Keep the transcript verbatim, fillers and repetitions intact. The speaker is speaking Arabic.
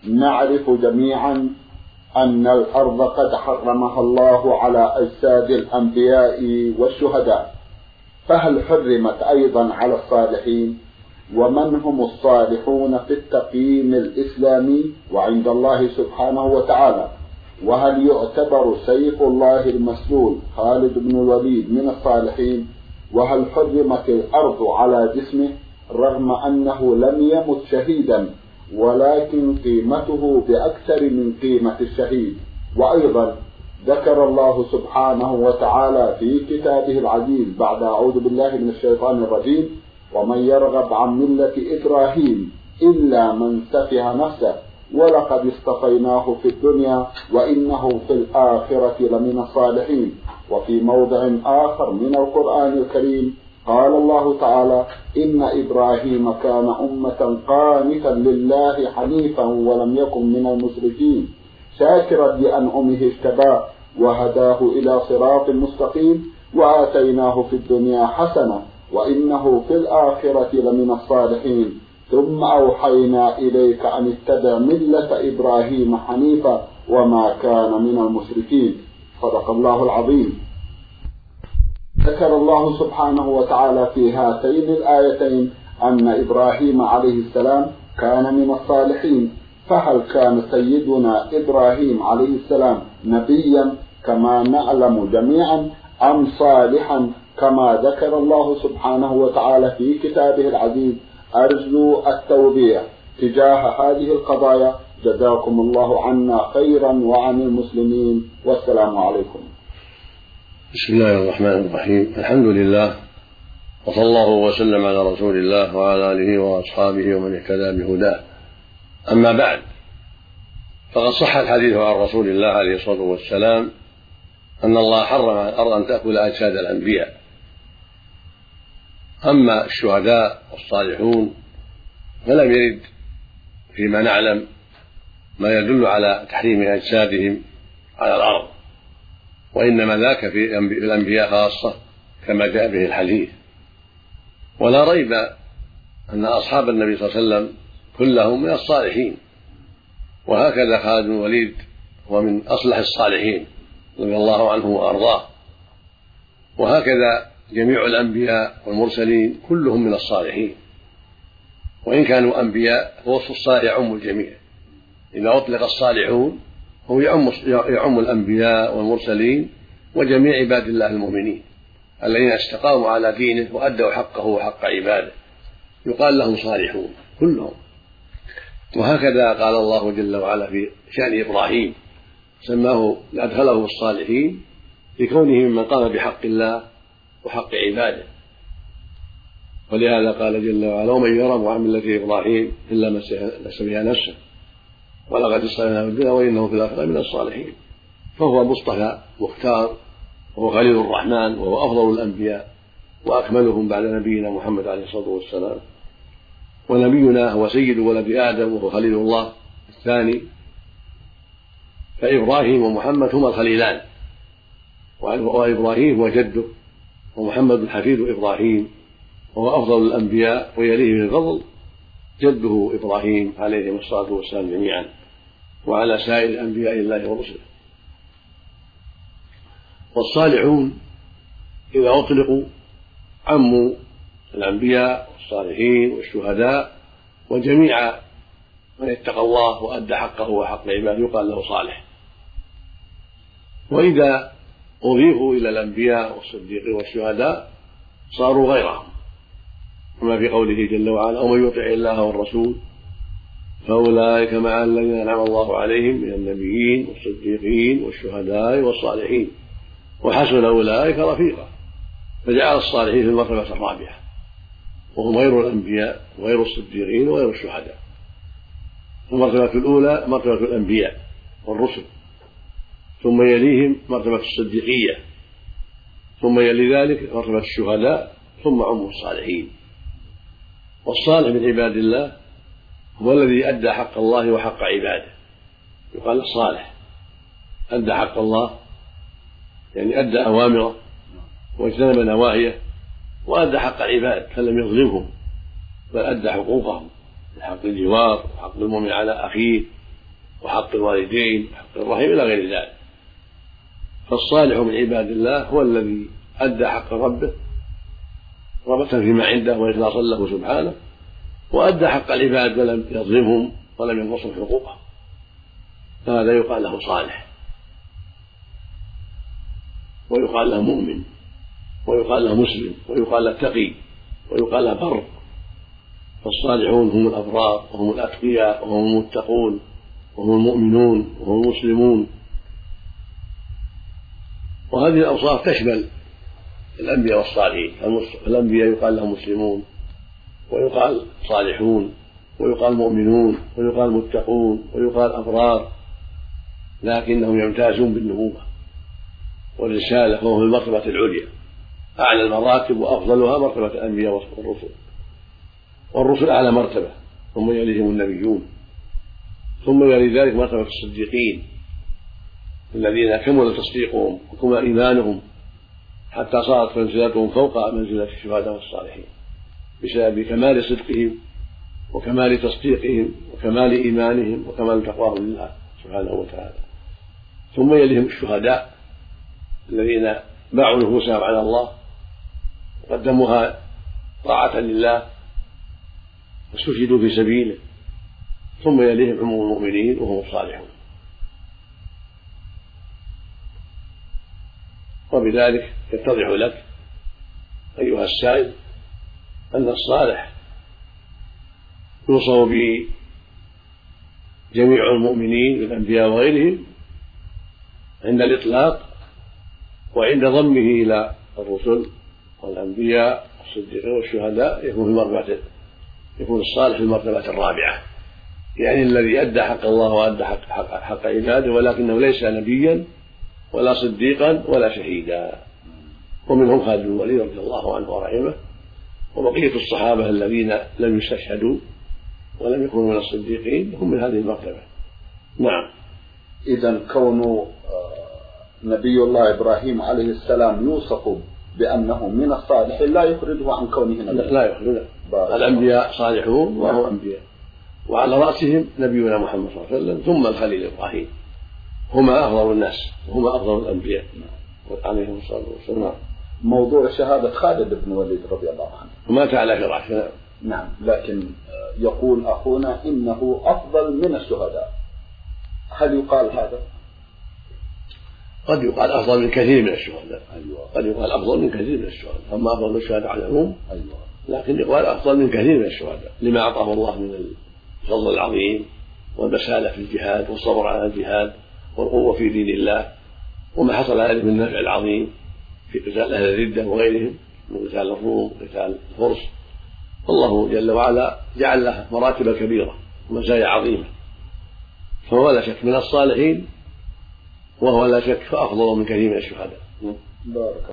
نعرف جميعا أن الأرض قد حرمها الله على أجساد الأنبياء والشهداء، فهل حرمت أيضا على الصالحين؟ ومن هم الصالحون في التقييم الإسلامي وعند الله سبحانه وتعالى؟ وهل يعتبر سيف الله المسلول خالد بن الوليد من الصالحين؟ وهل حرمت الأرض على جسمه رغم أنه لم يمت شهيدا ولكن قيمته بأكثر من قيمة الشهيد؟ وأيضا ذكر الله سبحانه وتعالى في كتابه العزيز بعد أعوذ بالله من الشيطان الرجيم: ومن يرغب عن ملة إبراهيم إلا من سفه نفسه ولقد اصطفيناه في الدنيا وإنه في الآخرة لمن الصالحين. وفي موضع آخر من القرآن الكريم قال الله تعالى: إن إبراهيم كان أمة قانتا لله حنيفا ولم يكن من المشركين شاكرا لأنعمه اجتباه وهداه إلى صراط مستقيم وآتيناه في الدنيا حسنة وإنه في الآخرة لمن الصالحين ثم أوحينا إليك أن اتبع ملة إبراهيم حنيفا وما كان من المشركين. صدق الله العظيم. ذكر الله سبحانه وتعالى في هاتين الآيتين أن إبراهيم عليه السلام كان من الصالحين، فهل كان سيدنا إبراهيم عليه السلام نبيا كما نعلم جميعا أم صالحا كما ذكر الله سبحانه وتعالى في كتابه العزيز؟ أرجو التوضيح تجاه هذه القضايا. جزاكم الله عنا خيرا وعن المسلمين، والسلام عليكم. بسم الله الرحمن الرحيم. الحمد لله وصلى الله وسلم على رسول الله وعلى آله وأصحابه ومن اهتدى بهداه. أما بعد، فقد صح الحديث عن رسول الله عليه الصلاة والسلام أن الله حرم على الأرض أن تأكل أجساد الأنبياء. أما الشهداء والصالحون فلم يرد فيما نعلم ما يدل على تحريم أجسادهم على الأرض، وإنما ذاك في الأنبياء خاصة كما جاء به الحديث. ولا ريب أن أصحاب النبي صلى الله عليه وسلم كلهم من الصالحين، وهكذا خالد بن الوليد هو من أصلح الصالحين رضي الله عنه وأرضاه، وهكذا جميع الأنبياء والمرسلين كلهم من الصالحين، وإن كانوا أنبياء فوصف الصالح يعم الجميع. إذا أطلق الصالحون هو يعم, يعم الأنبياء والمرسلين وجميع عباد الله المؤمنين الذين استقاموا على دينه وأدوا حقه وحق عباده، يقال لهم صالحون كلهم. وهكذا قال الله جل وعلا في شأن إبراهيم، سماه أدخله الصالحين لكونه ممن قام بحق الله وحق عباده. ولهذا قال جل وعلا: ومن يرغب عن ملة إبراهيم إلا من سفه نفسه ولقد اصطفيناه في الدنيا وإنه في الآخرة من الصالحين. فهو مصطفى مختار، وهو خليل الرحمن، وهو أفضل الأنبياء وأكملهم بعد نبينا محمد عليه الصلاة والسلام. ونبينا هو سيد ولد آدم وهو خليل الله الثاني. فإبراهيم ومحمد هما الخليلان، وإبراهيم هو جده، ومحمد حفيد إبراهيم، وهو أفضل الأنبياء، ويليه بالفضل جده إبراهيم عليهم الصلاة والسلام جميعا، وعلى سائر أنبياء الله ورسله. والصالحون إذا أطلقوا عموا الأنبياء والصالحين والشهداء وجميع من اتقى الله وأدى حقه وحق عباده، يقال له صالح. وإذا أضيفوا إلى الأنبياء والصديقين والشهداء صاروا غيرهم، كما في قوله جل وعلا: ومن يطع الله والرسول فأولئك مع الذين أنعم الله عليهم من النبيين والصديقين والشهداء والصالحين وحسن أولئك رفيقا. فجعل الصالحين في المرتبة الرابعة، وهم غير الأنبياء وغير الصديقين وغير الشهداء. المرتبة الأولى مرتبة الأنبياء والرسل، ثم يليهم مرتبة الصديقية، ثم يلي ذلك مرتبة الشهداء، ثم عم الصالحين. والصالح من عباد الله هو الذي أدى حق الله وحق عباده، يقال الصالح. أدى حق الله يعني أدى أوامره واجتنب نواهيه، وأدى حق العباد فلم يظلمهم بل أدى حقوقهم، حق الجوار وحق المؤمن على أخيه وحق الوالدين وحق الرحم إلى غير ذلك. فالصالح من عباد الله هو الذي أدى حق ربه رغبة فيما عنده وإخلاصا له سبحانه، وأدى حق العباد ولم يظلمهم ولم ينقصهم حقوقهم، فهذا يقال له صالح، ويقال له مؤمن، ويقال له مسلم، ويقال له تقي، ويقال له بر. فالصالحون هم الأبرار وهم الأتقياء وهم المتقون وهم المؤمنون وهم المسلمون. وهذه الأوصاف تشمل الأنبياء والصالحين. الأنبياء يقال لهم مسلمون، ويقال صالحون، ويقال مؤمنون، ويقال متقون، ويقال أبرار، لكنهم يمتازون بالنبوة والرسالة، وهم المرتبة العليا أعلى المراتب، وأفضلها مرتبة الأنبياء والرسل، والرسل أعلى مرتبة، ثم يليهم النبيون، ثم يلي ذلك مرتبة الصديقين الذين كمل تصديقهم وكمل إيمانهم حتى صارت منزلتهم فوق منزلة الشهداء والصالحين بسبب كمال صدقهم وكمال تصديقهم وكمال إيمانهم وكمال تقواهم لله سبحانه وتعالى. ثم يليهم الشهداء الذين باعوا نفوسهم على الله وقدموها طاعة لله واستشهدوا في سبيله. ثم يليهم عموم المؤمنين وهم الصالحون. وبذلك يتضح لك أيها السائل أن الصالح يوصف به جميع المؤمنين من الأنبياء وغيرهم عند الإطلاق، وعند ضمه إلى الرسل والأنبياء والصديقين والشهداء يكون في المرتبة يكون الصالح في المرتبة الرابعة، يعني الذي أدى حق الله وأدى حق, حق, حق عباده، ولكنه ليس نبيا ولا صديقا ولا شهيدا. ومنهم خالد بن الوليد رضي الله عنه ورحمه، وبقية الصحابة الذين لم يستشهدوا ولم يكونوا من الصديقين هم من هذه المرتبة. نعم. إذن كون نبي الله إبراهيم عليه السلام يوصف بأنه من الصالحين لا يخرجه عن كونه نبي. لا يخرجه. الأنبياء صالحون وهم أنبياء، وعلى رأسهم نبينا محمد صلى الله عليه وسلم ثم الخليل إبراهيم، هما أفضل الناس وهما أفضل الأنبياء عليهم الصلاة والسلام. موضوع شهادة خالد بن الوليد رضي الله عنه ومات على فراشه. نعم، لكن يقول أخونا إنه أفضل من الشهداء، هل يقال هذا؟ قد يقال أفضل من كثير من الشهداء. أيوة. قد يقال أفضل من كثير من الشهداء، أما أفضل من الشهداء على العموم. أيوة. لكن يقال أفضل من كثير من الشهداء لما أعطاه الله من الفضل العظيم والبسالة في الجهاد والصبر على الجهاد والقوة في دين الله، وما حصل عليه من النفع العظيم في قتال أهل الردة وغيرهم من قتال الروم وقتال الفرس. الله جل وعلا جعل له مراتب كبيرة ومزايا عظيمة، فهو لا شك من الصالحين، وهو لا شك فأفضل من كثير من الشهداء. بارك